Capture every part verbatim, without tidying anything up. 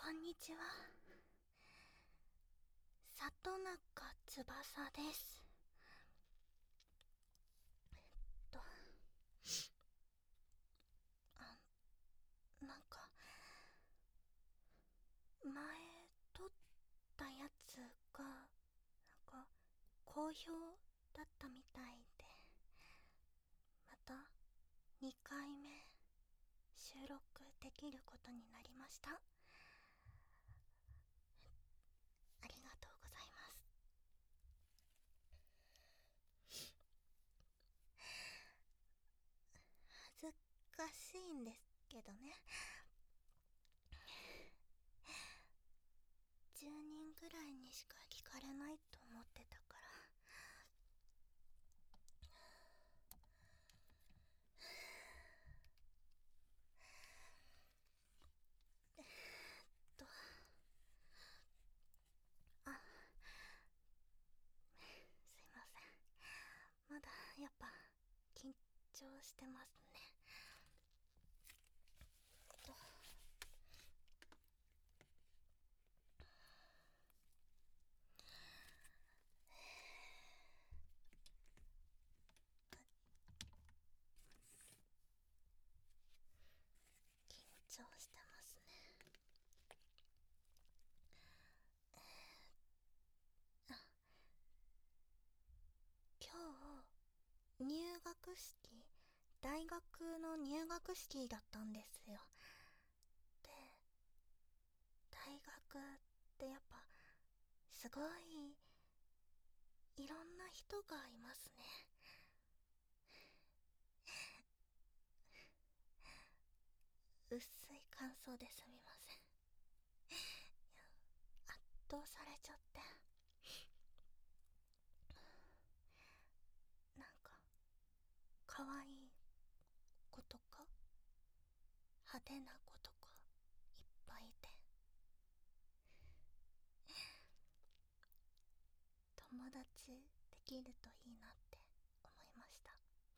こんにちは。里中翼です。と、あ、なんか、前撮ったやつが、なんか、好評だったみたいで、またにかいめ収録できることになりました。ありがとうございます。恥ずかしいんですけどね、じゅうにんぐらいにしか聞かれないと思ってたから。えっとあ、すいません。まだやっぱ緊張してますね。と緊張してますね。あ、今日入学式、大学の入学式だったんですよ。で、大学ってやっぱすごいいろんな人がいますね。薄い感想ですみません。いや、圧倒されちゃって、なんか可愛い子とか派手な子とかいっぱいいて、友達できるといいなって思いました。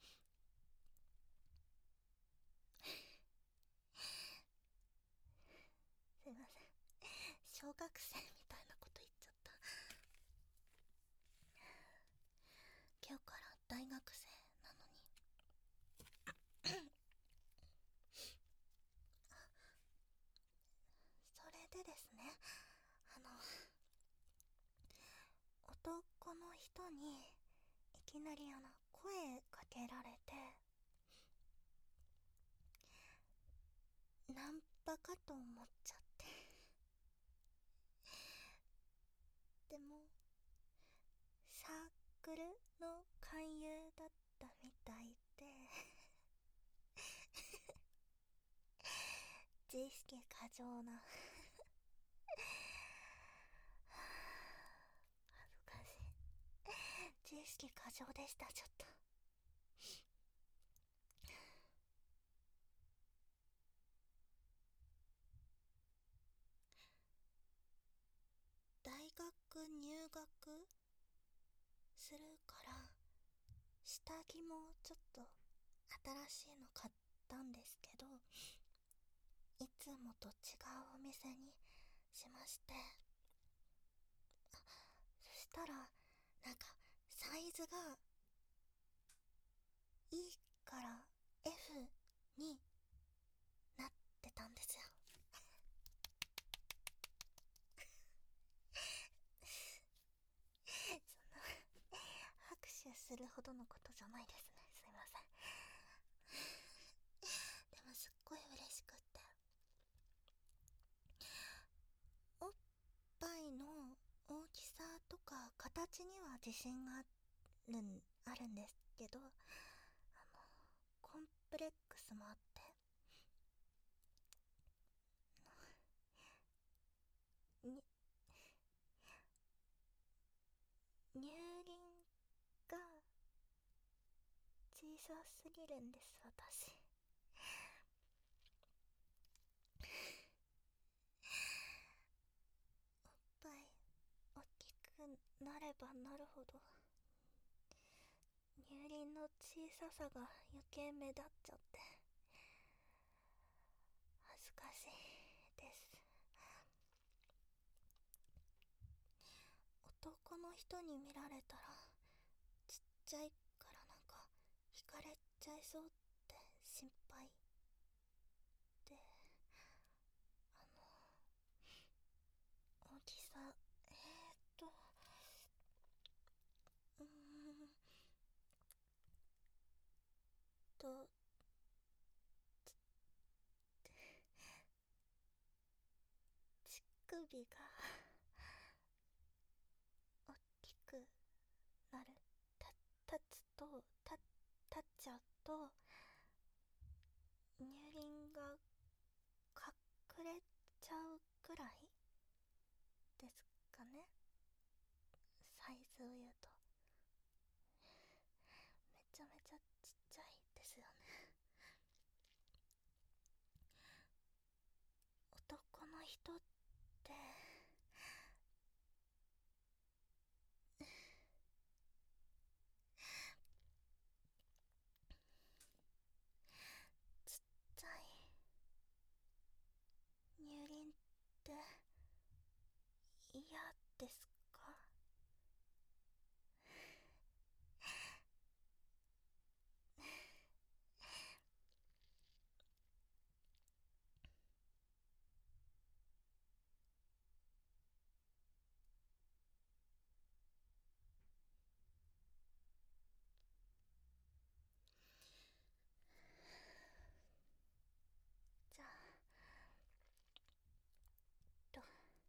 すいません、小学生みたいなこと言っちゃった。今日から大学生なのに。それでですね、あの男の人にいきなりあの声かけられて、ナンパかと思っちゃって。でもサークルの勧誘だったみたいで自意識過剰な恥ずかしい。自意識過剰でした。ちょっと大学入学するから下着もちょっと新しいの買ったんですけど、いつもと違うお店にしまして、あ、そしたらなんかサイズが E から F になってたんですよ。そんな拍手するほどのことじゃないですね。すいません。でもすっごい嬉しくって、おっぱいの大きさとか形には自信があるんあるんですけど、あのコンプレックスもあって、に乳輪が小さすぎるんです、私。おっぱい大きくなればなるほど乳輪の小ささが余計目立っちゃって恥ずかしいです。 男の人に見られたらちっちゃいからなんか惹かれちゃいそうって心配で、あの大きさ、えーっとうーんと乳首が大きくなる、た立つとた立っちゃうと乳輪が隠れちゃうくらいですかね、サイズを言うと。めちゃめちゃちっちゃいですよね。男の人ってちっちゃい乳輪って嫌ですか？じゃあと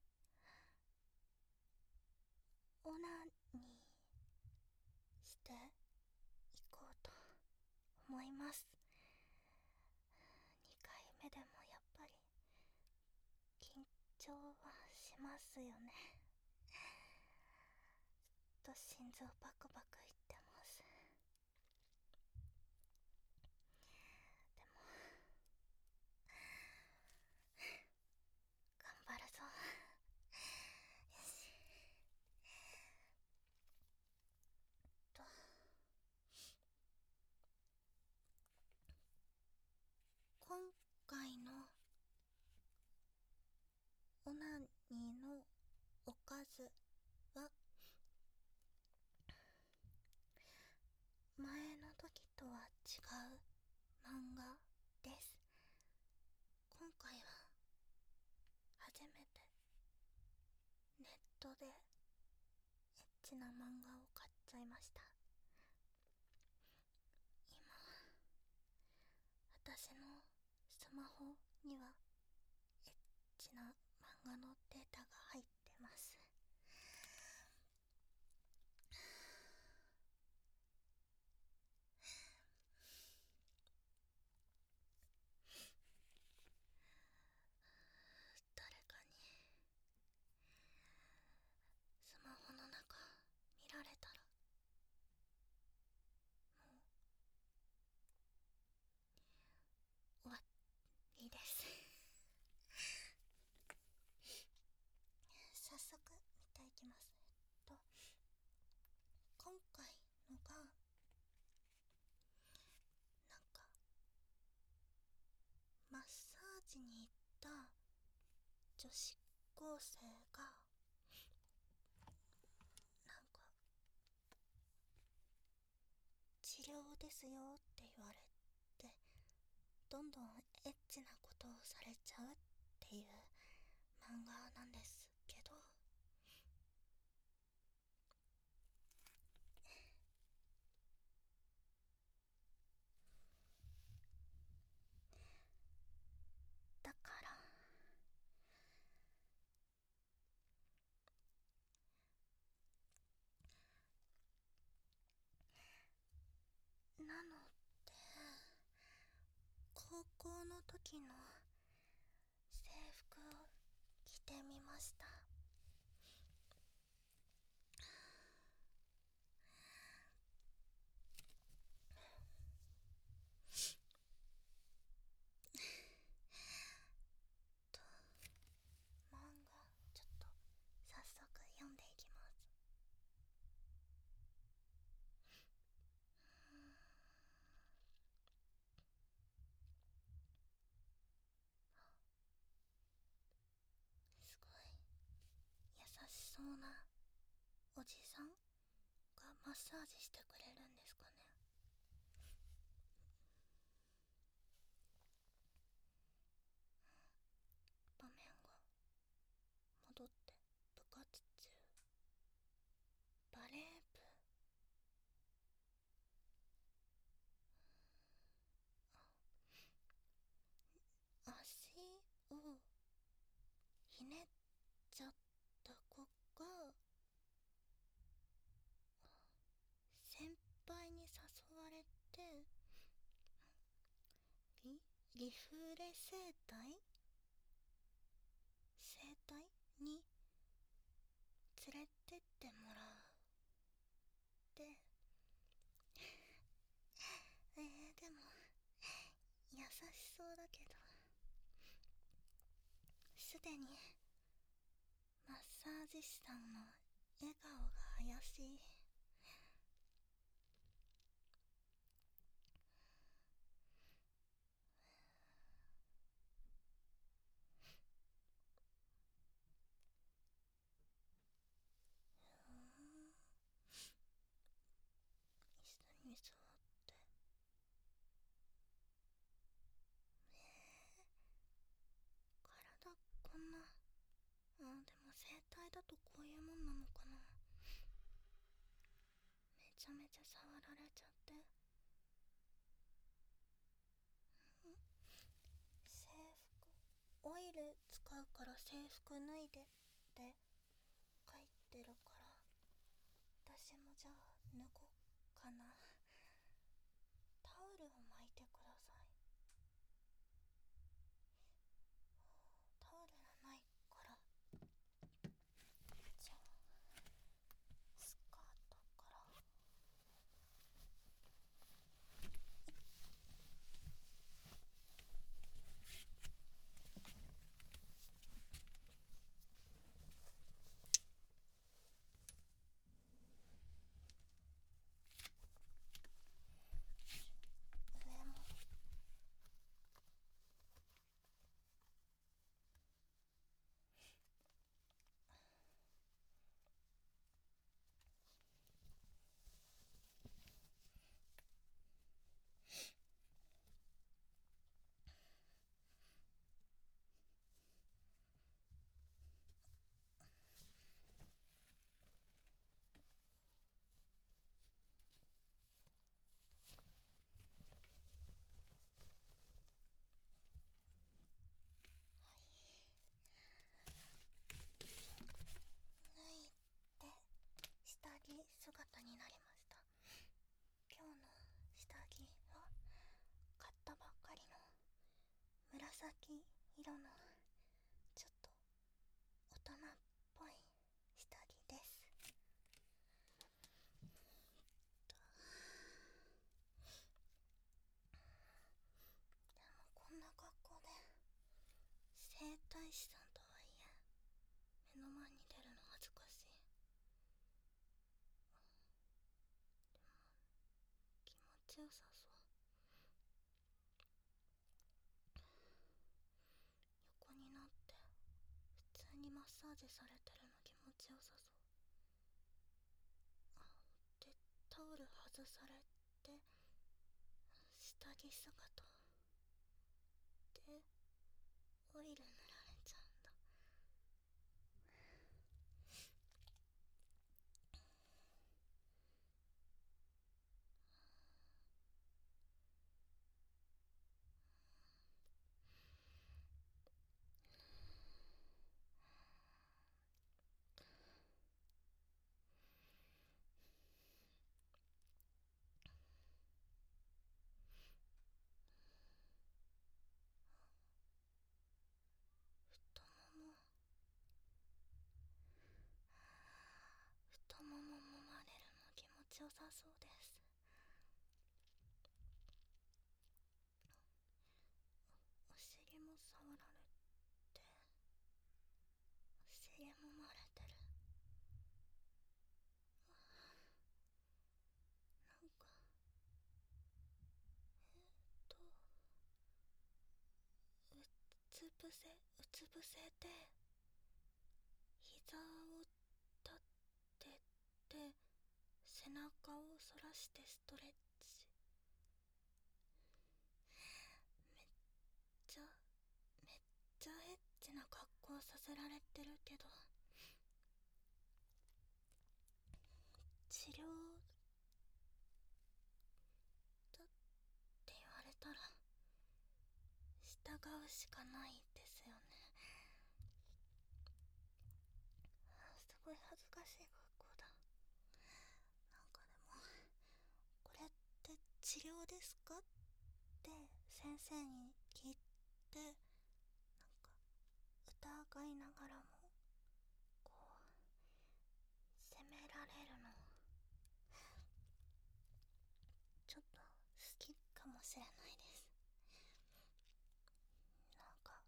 オナニーしていこうと思います。にかいめでもやっぱり緊張はしますよね。ずっと心臓バクバクいってます。でも頑張るぞ。よしと今回のオナニーのおかずは前の時とは違う漫画です。今回は初めてネットでエッチな漫画を買っちゃいました。今私のスマホにはエッチな漫画のデータが入ってます。誰かにスマホの中見られたらもう終わりです早速見ていきます。えっと今回のがなんかマッサージに行った女子高生がなんか治療ですよって言われてどんどんエッチなことをされちゃうっていう漫画なんですけど、だからなので高校の時の制服を着てみました。と漫画ちょっと早速読んでいきます。すごい優しそうなおじさんがマッサージしてくれるんですかね。場面が戻って、部活中、バレー部、足をひねっちゃった子が先輩に誘われて、リリフレ整体整体に連れてってもらうで、えー、でも優しそうだけど、すでにマッサージ師さんの笑顔が怪しい。うーん、椅子に座って、えー、体こんな、あ、でも整体だとこういうもんなのかな。めちゃめちゃ触られちゃって、ん、制服、オイル使うから制服脱いでって書いてるから、私もじゃあ脱ごうかな。タオルを巻いてください。タオルがないから、じゃあスカートから。上も。脱いで下着姿になりました。今日の下着は買ったばっかりの紫色のちょっと大人っぽい下着です。でもこんな格好で整体師さんとはいえ目の前に出るの恥ずかしい。でも気持ちよさそう。横になって普通にマッサージされてるの気持ちよさそう。あ、でタオル外されて下着姿でオイル塗られちゃうんだ。太もも太もも揉まれるの気持ちよさそうです。お尻も触られて、お尻も揉まれてる。なんかえー、っとうつ伏せうつ伏せで膝を立て中を反らしてストレッチ。めっちゃめっちゃエッチな格好させられてるけど、治療だって言われたら従うしかないですよね。すごい恥ずかしい格好だ。なんかでも、これって治療ですかって先生に聞いて、なんか疑いながらもこう責められるのちょっと好きかもしれないです。なんか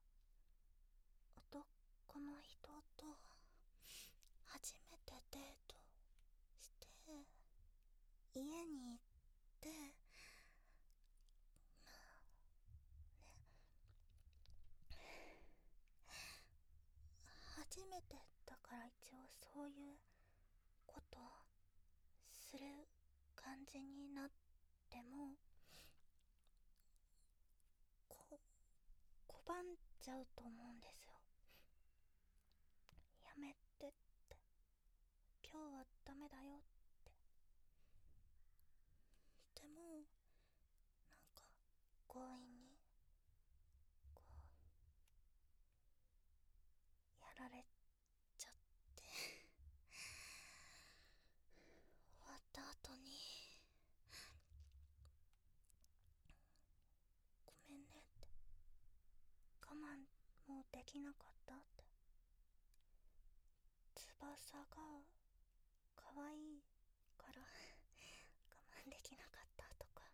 男の人と初めてデートして家に行って、まあね、初めてだから一応そういうことする感じになってもこ拒んじゃうと思うんですよ。やめてって、今日はダメだよって。でもなんか強引にこうやられちゃって終わった後にごめんねって、我慢もうできなかったって、翼が可愛いから我慢できなかったとか、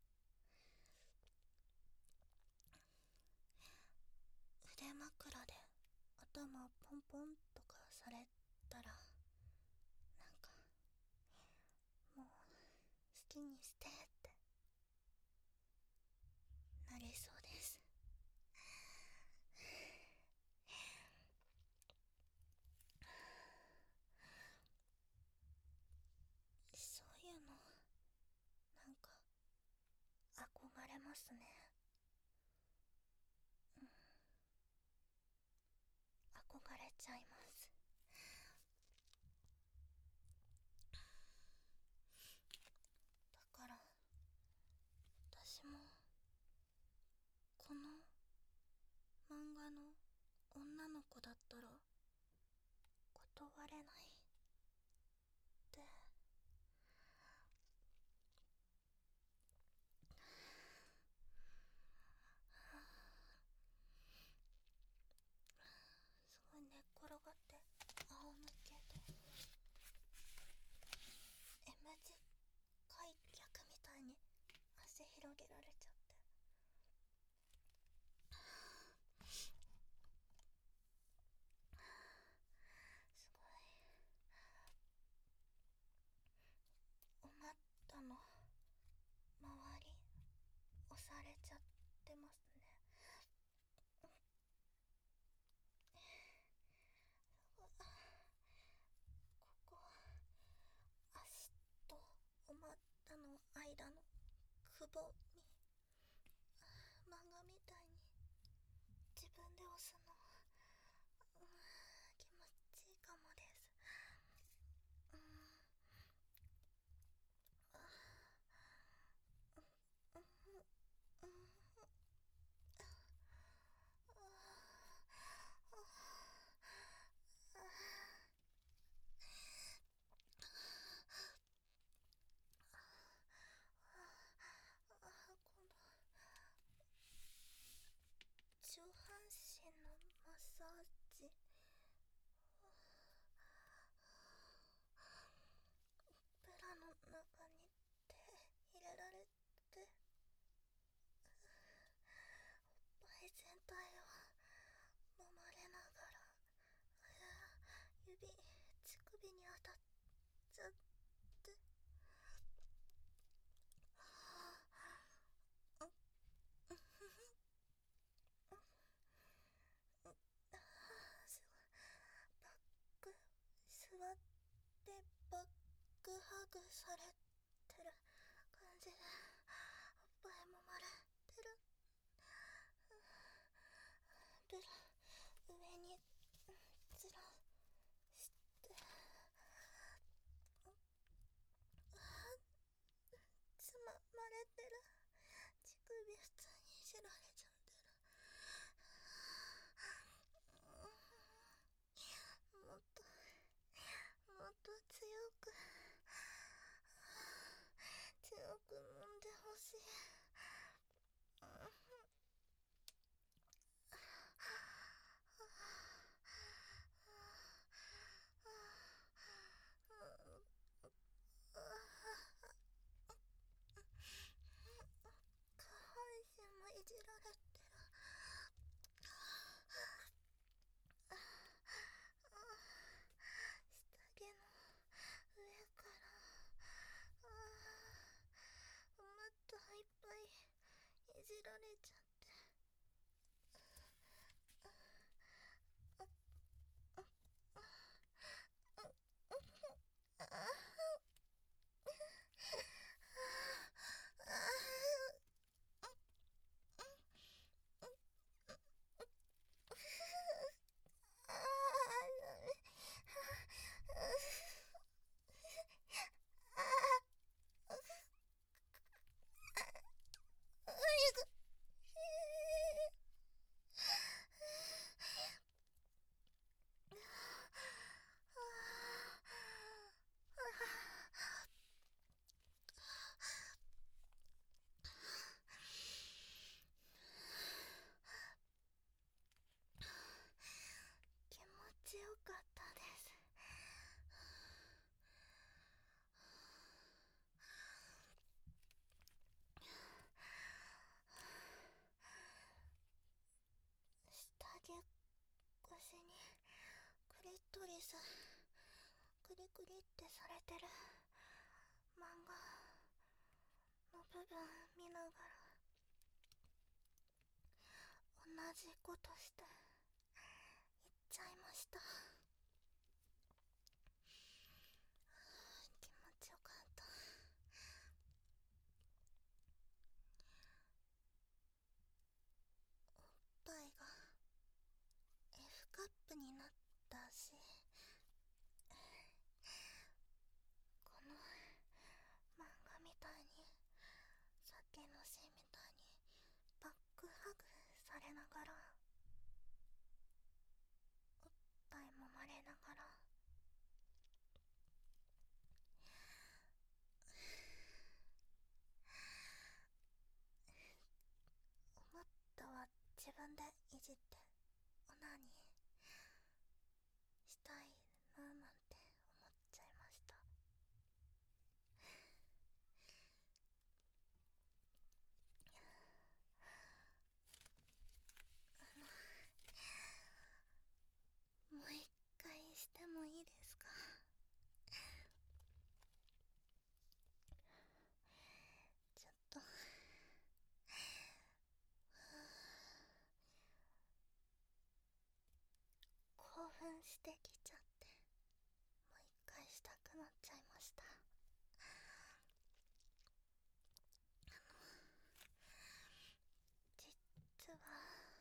腕枕で頭をポンポンとかされたらなんかもう好きにしてってなりそうです。そういうのなんか憧れますね。うん、憧れちゃいます。だから私もこの漫画の女の子だったら断れないってすごい寝っ転がって仰向けで M 字開脚みたいに足広げられちゃって、すごいお股の周り押されちゃってますね。ここ足とお股の間のくぼに漫画みたいに自分で押すの、うん、気持ちいいかもです。うん、あ、うん、うん、この上半身のマッサージ、ブラの中に手入れられて、おっぱい全体を揉まれながら指乳首に当たっちゃって、すごいバック座ってバックハくされてる感じで、おっぱいもまれてる。ブラ上にずらして、つままれてる。乳首普通にいじられちゃってる。もっともっと強く強く揉んでほしい。下半身もいじられてる。下着の上からもっといっぱいいじられちゃって。気持ちよかったです。下着越しにクリトリスクリクリってされてる漫画の部分見ながら同じことして言っちゃいました。気持ちよかった。おっぱいが F カップになったし、この漫画みたいに、さっきのシーンみたいにバックハグされながら、おっぱい揉まれながら、思ったは自分でいじってオナニーしたいななんて思っちゃいました。あのもう一回してもいいですか？ちょっと興奮してきちゃって、もう一回したくなっちゃいました。あの実は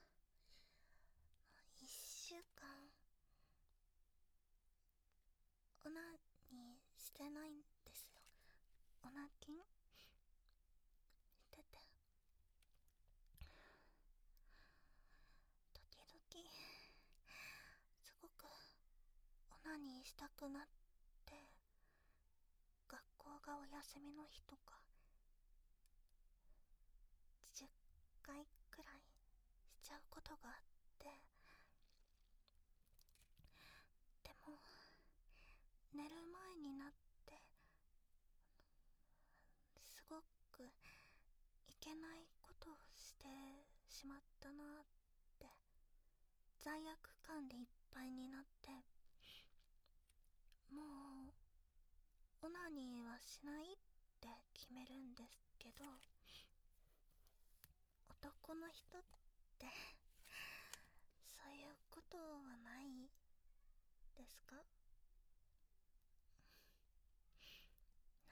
一週間オナニーしてないんですよ。オナキンしてて、時々すごくオナニーしたくなって、学校がお休みの日とかじゅっかいくらいしちゃうことがあって、でも寝る前になってすごくいけないことをしてしまったなって罪悪感でいっぱいになって、もうオナニーはしないって決めるんですけど、男の人ってそういうことはないですか？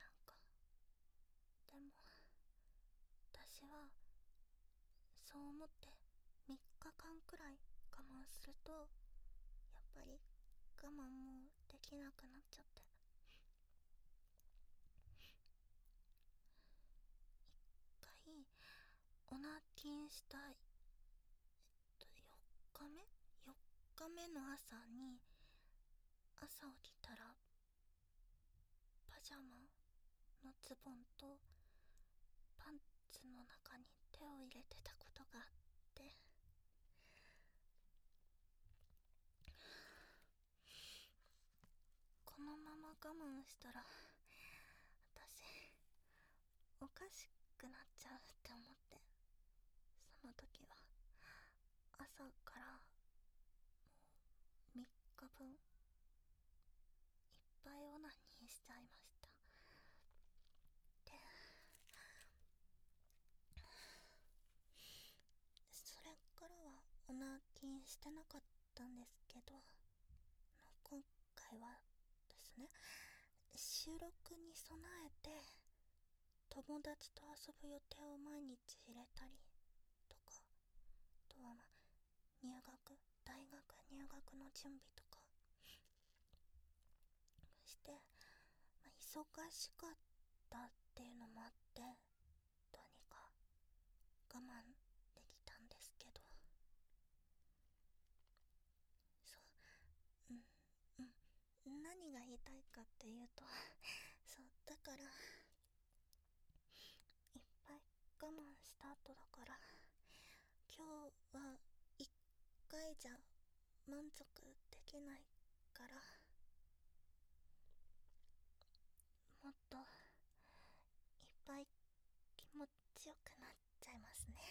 するとやっぱり我慢もできなくなっちゃって、一回オナキンした、えっと、よっかめ ?よっ 日目の朝に、朝起きたらパジャマのズボンとパンツの中に手を入れてたことがあって、このまま我慢したら私おかしくなっちゃうって思って、その時は朝からもうみっかぶんいっぱいオナニーしちゃいました。で、それからはオナキンしてなかったんですけど、今回はですね、収録に備えて友達と遊ぶ予定を毎日入れたりとか、あとはまあ入学大学入学の準備とかして、まあ、忙しかったっていうのもあって、どうにか我慢できたんですけど、そう、うんうん、何が言いたいかっていうとそうだから、いっぱい我慢した後だから、今日はいっかいじゃ満足できないから、もっといっぱい気持ちよくなっちゃいますね。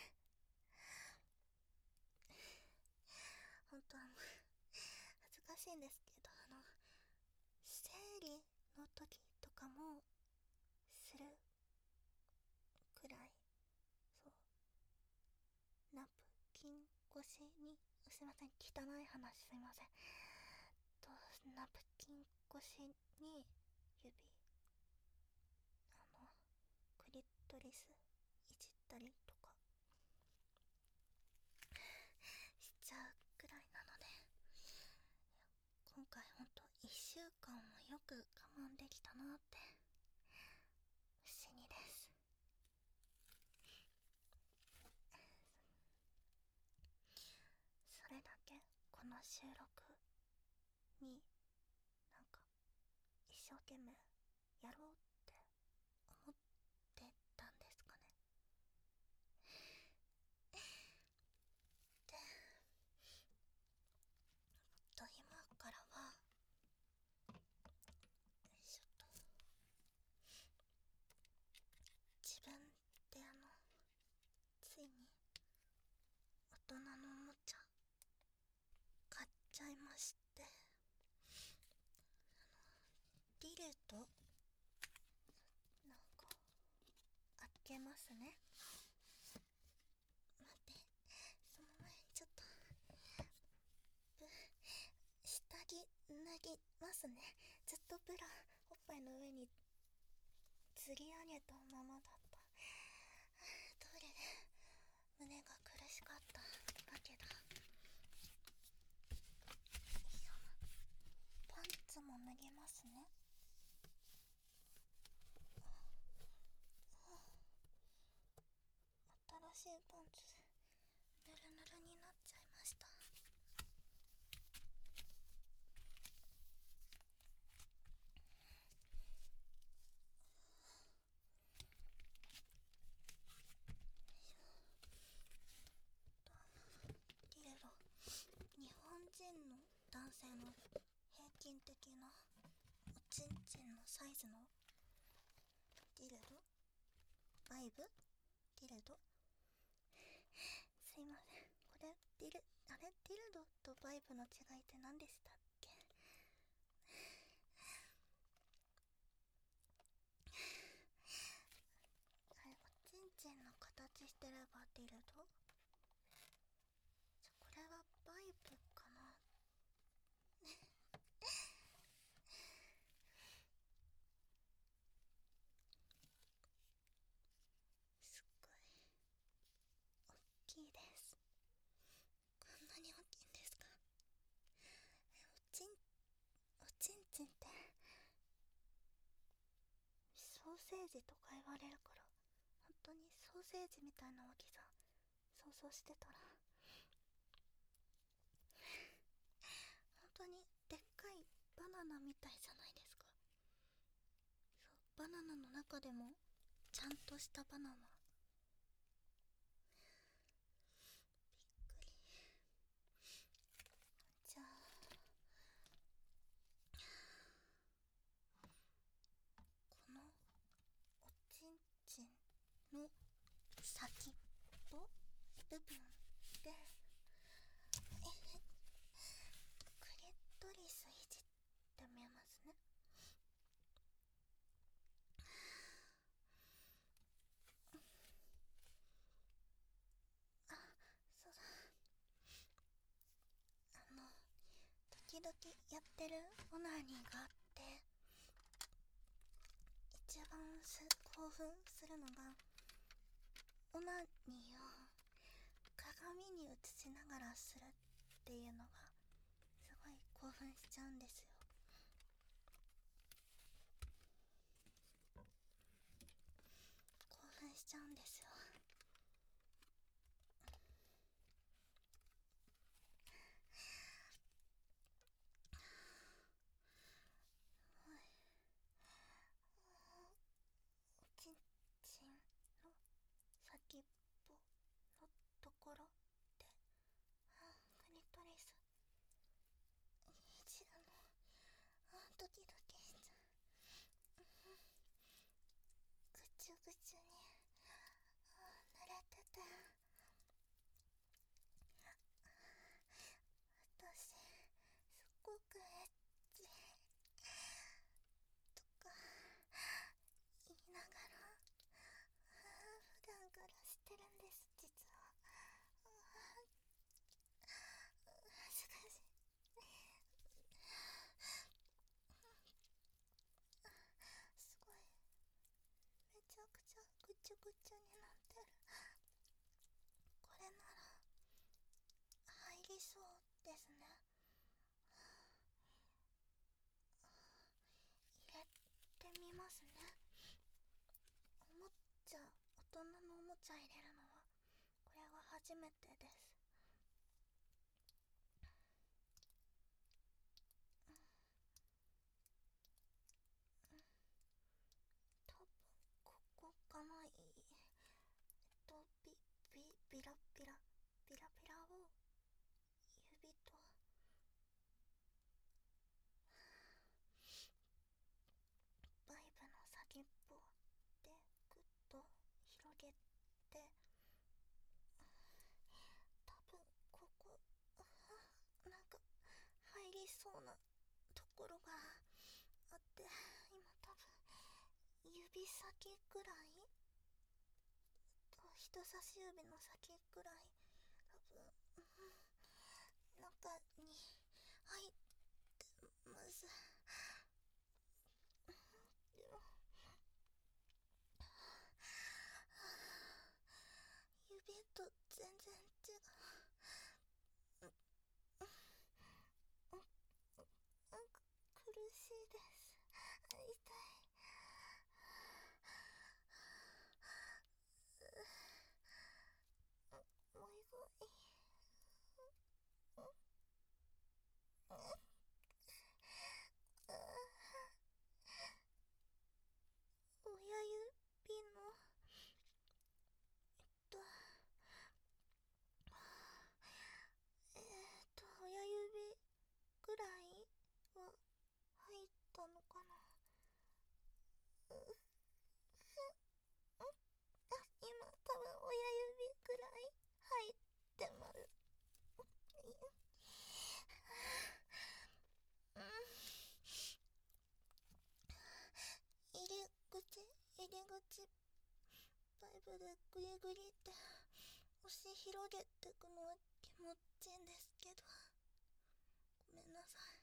本当は恥ずかしいんですけど、あの生理の時とかもするくらい、そう、ナプキン越しに、すいません、汚い話すいませんと、ナプキン越しに指、あのクリトリスいじったりとかしちゃうくらいなので、今回ほんといっしゅうかんもよく我慢できたなって不思議です。それだけこの収録になんか一生懸命やろうって思ってたんですかね。で、と今からはちょっと自分であのついに大人のおもちゃ買っちゃいまして、ディルとなんか開けますね。待って、その前にちょっと下着脱ぎますね。ずっとブラおっぱいの上に吊り上げたままだった。トイレで胸が苦しかったわけだ。パンツも脱ぎますね。新しいパンツぬるぬるになっちゃいました。けれど日本人の男性の平均的なおちんちんのサイズのディルドバイブディルドすいません、これディルあれディルドとバイブの違いって何でしたっけ。あれ、おちんちんの形してればディルド、じゃこれはバイブかなすっごいセージとか言われるから、本当にソーセージみたいな大きさ想像してたら、本当にでっかいバナナみたいじゃないですか。そう、バナナの中でもちゃんとしたバナナ。びっくり。じゃあこのおちんちんの先っぽ部分でクリトリスいじってみますね。あ、そうだ、あの時々やってるオナニーがあって、一番す興奮するのがオナニーを鏡に映しながらするっていうのがすごい興奮しちゃうんですよ。興奮しちゃうんですよ。おちんちんの先っぽのところで、あ、クリトリスいじるの、あ、ドキドキしちゃう。ぐちゅぐちゅに、あ、濡れてて、私すっごくエッチとか言いながら、普段からしてるんです、実は。恥ずかしい。すごい、めちゃくちゃぐちゅぐちゅになってる。これなら入りそうですね。入れてみますね。おもちゃ、大人のおもちゃ入れるのはこれが初めてです。うん、うん、多分ここかな。えっとビビビラビラビラビラを指とバイブの先っぽでグッと広げて、多分ここ、なんか入りそうなところがあって、今多分指先ぐらいと人差し指の先ぐらい、多分、うん、中に入ってます。指と全然違う。なんか苦しいです。痛い。もういごい。親指のえっとえー、っと親指ぐらいは入ったのかな。うっ、あ、今多分親指ぐらい入ってます。うん、入り口入り口バイブでグリグリって押し広げてくのは気持ちいいんですけど、ごめんなさい。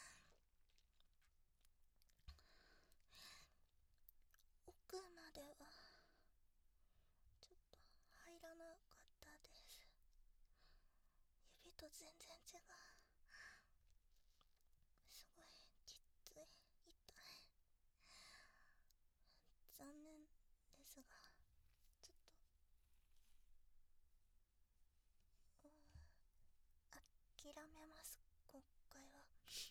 奥まではちょっと入らなかったです。指と全然違う。すごいきつい、痛い。残残念ですが、ちょっと、うん、諦めます、今回は。やっ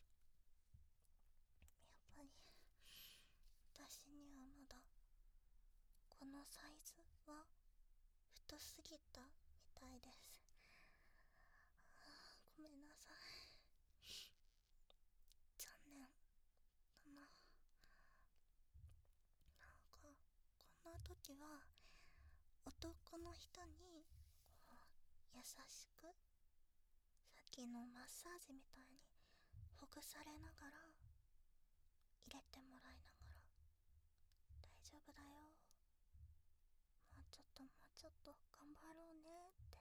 ぱり私にはまだこのサイズは太すぎたみたいです。ごめんなさい。残念だな。なんかこんな時は男の人にこう優しく、さっきのマッサージみたいにほぐされながら、入れてもらいながら、大丈夫だよ、もうちょっともうちょっと頑張ろうねって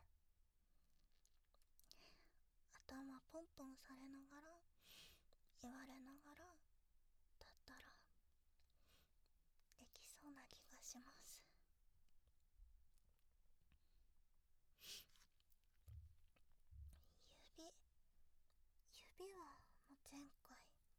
頭ポンポンされながら言われながらだったらできそうな気がします。指指はもう前回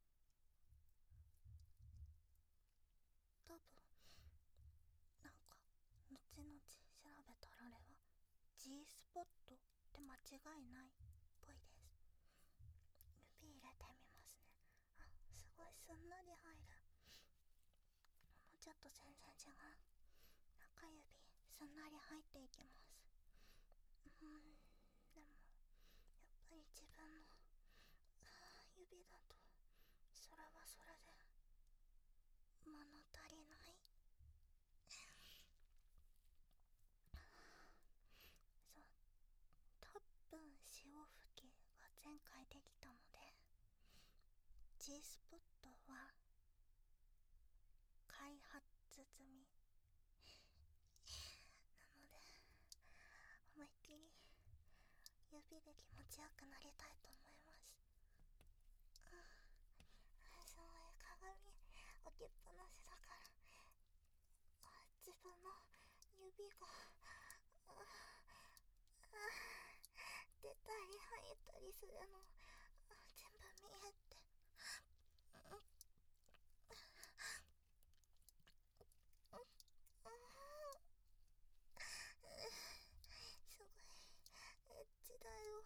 多分なんか後々調べたらあれは G スポットって間違いないっぽいです。指入れてみますね。あ、すごいすんなり入る。もうちょっと全然違う。中指すんなり入っていきます。うーん、でもやっぱり自分の指だとそれはそれで物足りない。そう、多分潮吹きが前回できたので G スポットは開発済みなので、思いっきり指で気持ちよくなりたいと思います。うん、そういう鏡置きっぱなしだから、自分の指が出たり入ったりするの全部見えて、すごいエッチだよ。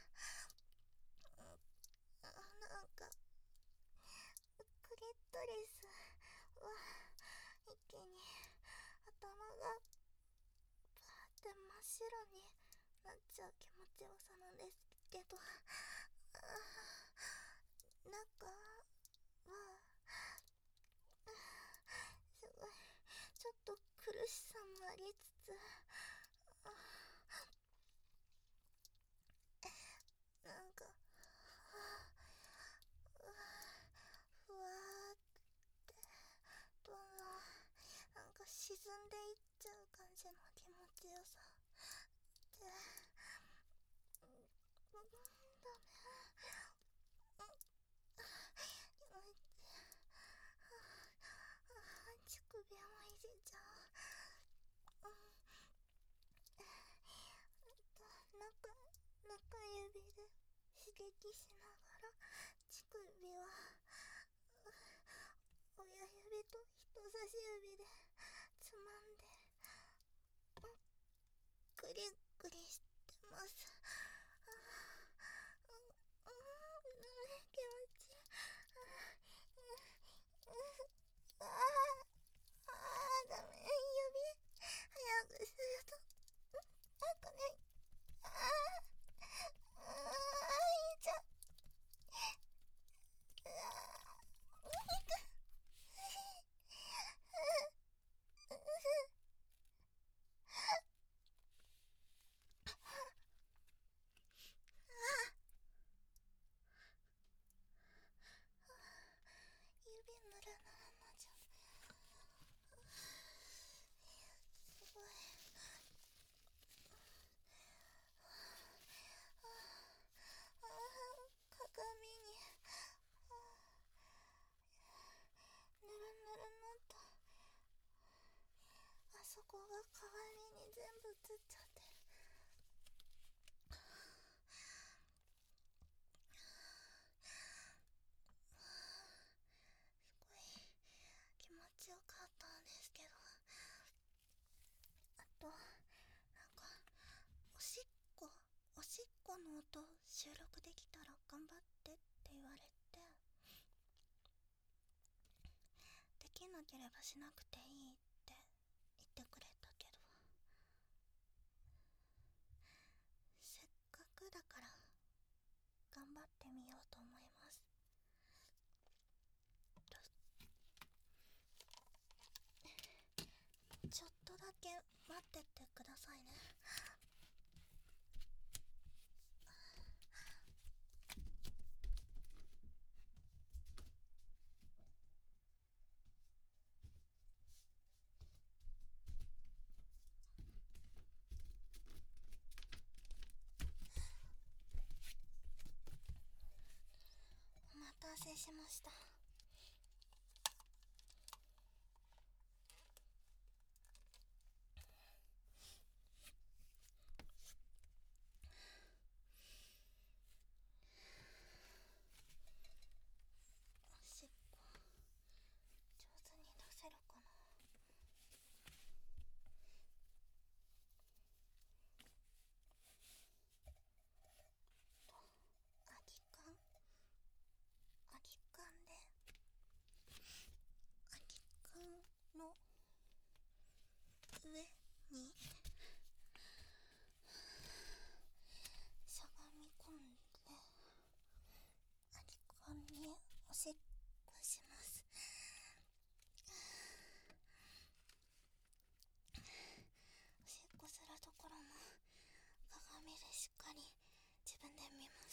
なんかクリトリスは一気に頭がパーって真っ白になっちゃう気持ちよさなんですけど、中はすごいちょっと苦しさもありつつ、なんかふわーってどんどんなんか沈んでいっちゃう感じの気持ちよさで、うん、ダメ、乳首もいじっちゃう。うん、中中指で刺激しながら乳首は親指と人差し指でつまんで、うん、グリグリしてます。あー、うん、うん、気持ちいい。あー、あー、ダメ、指早くするとなんかね、あー、あー、いいじゃん。あ指ぬるぬるなっちゃう。すごい。鏡にぬるぬるなった。あそこが鏡に全部映っちゃってる。すごい気持ちよかったんですけど、 後収録できたら頑張ってって言われて、できなければしなくていいって言ってくれたけど、せっかくだから頑張ってみようと思います。ちょっとだけ待っててくださいね。お待たせしました。おしっこ上手に出せるかな。空き缶空き缶で空き缶の上にしゃがみ込んで空き缶におしっこします。おしっこするところも鏡でしっかり自分で見ます。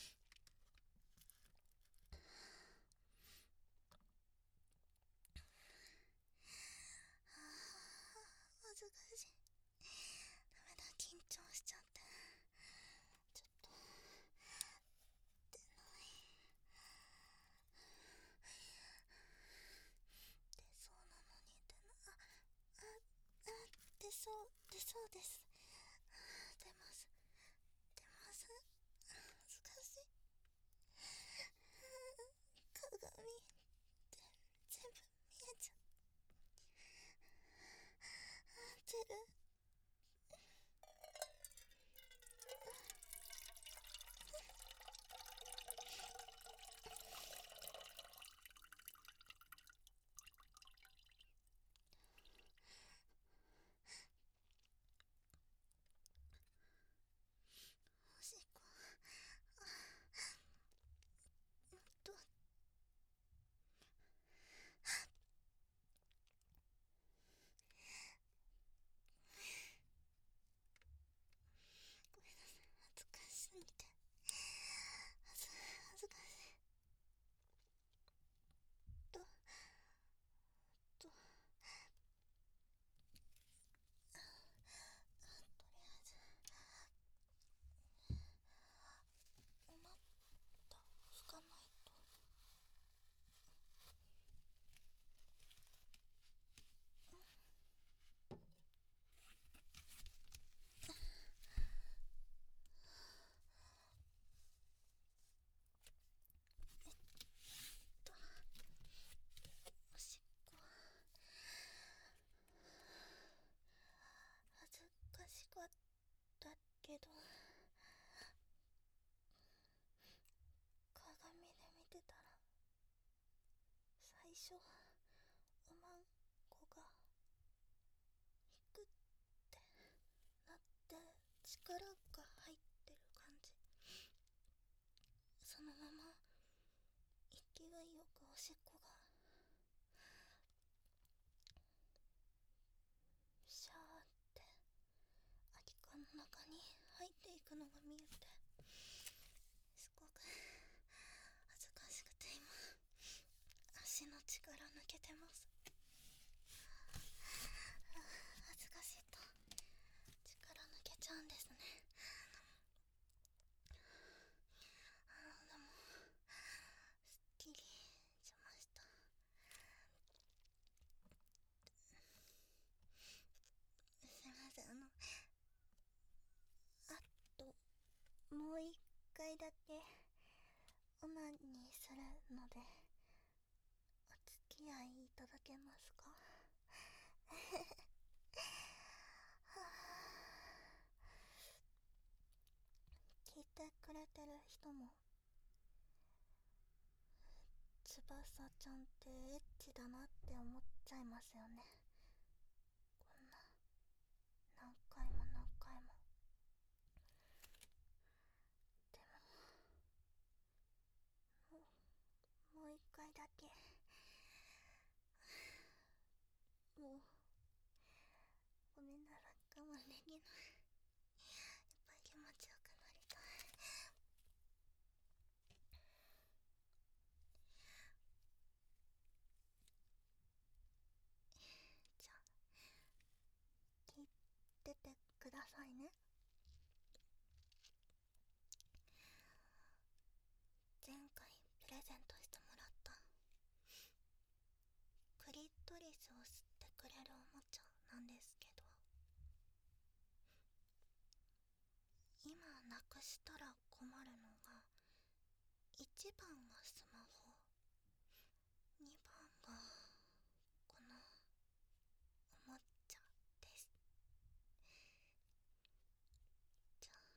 恥ずかしい。ダメだ、緊張しちゃって。ちょっと出ない。出そうなのに出ない。あ、あ、あ、出そう、出そうです。出ます。出ます。恥ずかしい。鏡全部見えちゃう。出る。おしっこ、あ、うんとごめんなさい、恥ずかしすぎて。恥ず恥ずかしい。とととりあえずおまった拭かないと。えっとおしっこ恥ずかしかったけど、鏡で見てたら最初おまんこが引くってなって力が入ってる感じ。そのまま勢いよくおしっこがシャーって空き缶の中に入っていくのが見えて、すごく恥ずかしくて今足の力抜けてます。恥ずかしいと力抜けちゃうんですね。あー、でもすっきりしました。すいません、あのあともう一回だけオナニーするのでお付き合いいただけますか？はあ、聞いくれてる人も、翼ちゃんってエッチだなって思っちゃいますよね。こんな何回も何回も。でも、もう、もう一回だけ、もうごめんなさい、我慢できない。やっぱり気持ちよくなりたい。じゃあ聞いててくださいね。前回プレゼントしてもらったクリトリスを吸ってくれるおもちゃなんですけど、今なくしたら困るのが、いちばんがスマホ、にばんがこのおもちゃです。じゃあ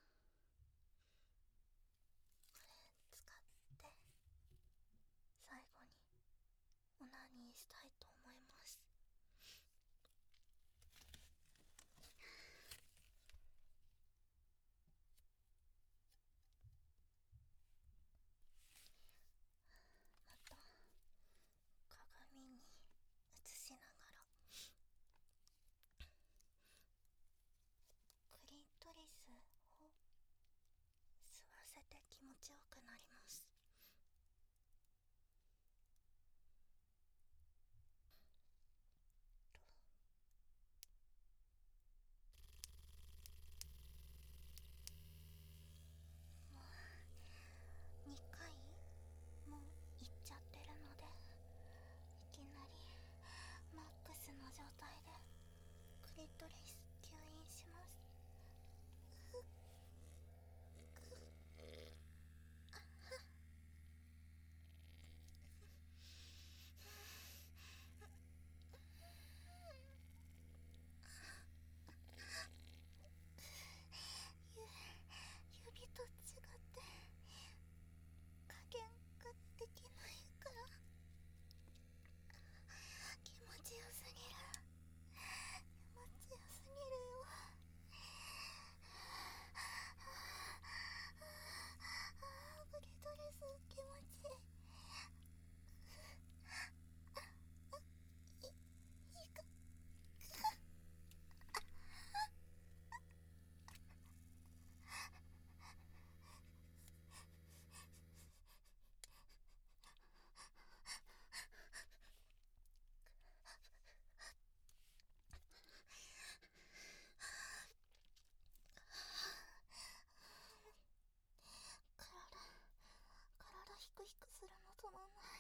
これ使って最後にオナニーしたいと思います。また鏡に映しながらクリトリスを吸わせて気持ちよくなります。もうにかいもう行っちゃってるので、いきなりマックスの状態でクリトリス吸引します。指と違って加減ができないから気持ちよすぎる。気持ちよすぎるよ。クリトリス気持ちいい。いいか。体体ヒクヒクするの止まんない。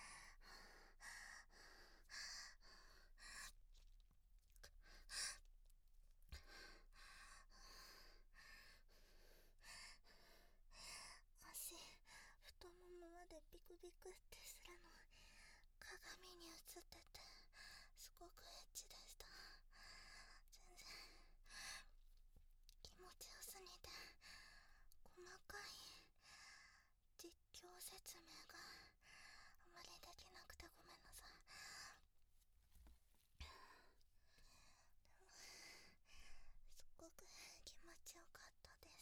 足、太ももまでビクビクってするの鏡に映っててすごくエッチでした。全然気持ちよすぎて細かい実況説明があまりできなくてごめんなさい。でもすごく気持ちよかったです。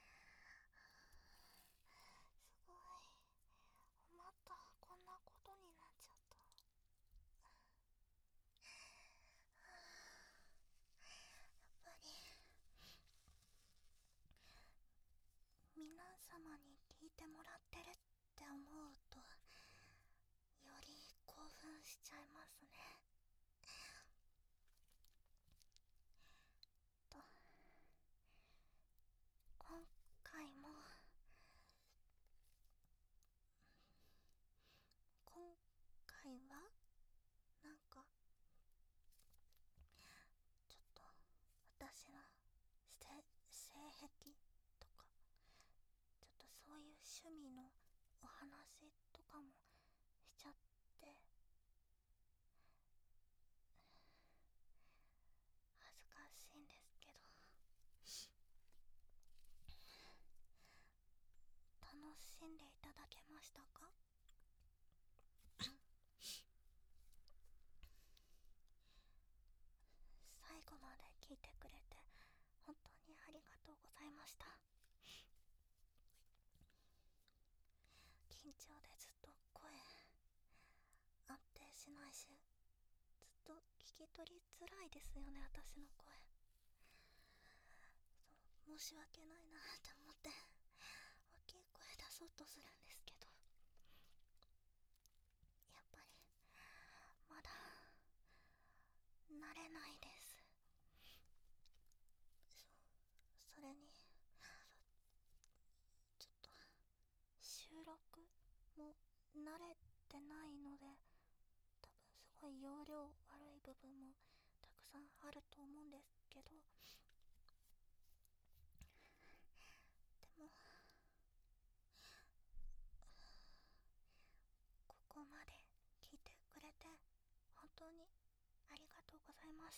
すごい、またこんなことになっちゃった。やっぱり皆様に聞いてもらってるって思うとより興奮しちゃいますね。と今回も今回はなんかちょっと私の性性癖とかちょっとそういう趣味のお話とかもしちゃって恥ずかしいんですけど、 しんでいただけましたか？最後まで聞いてくれて本当にありがとうございました。緊張でずっと声安定しないし、ずっと聞き取りづらいですよね、私の声。そう、申し訳ないなって思って大きい声出そうとするんですけど、やっぱりまだ慣れないです。そそれにちょっと収録も慣れてないので、多分すごい容量悪い部分もたくさんあると思うんですけど、でもここまで聞いてくれて本当にありがとうございます。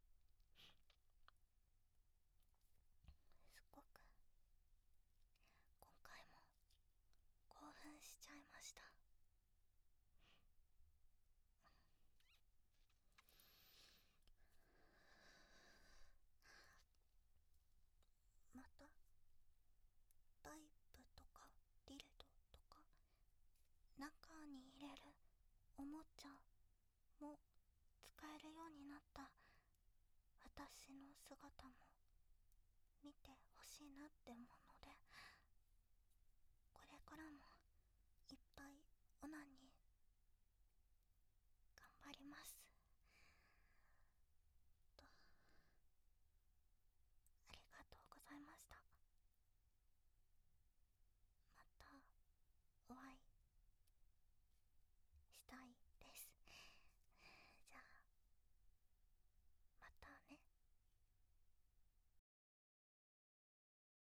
すごく今回も興奮しちゃいました。またバイブとかディルドとか中に入れるおもちゃも使えるようになった私の姿も見てほしいなって思うので、これからも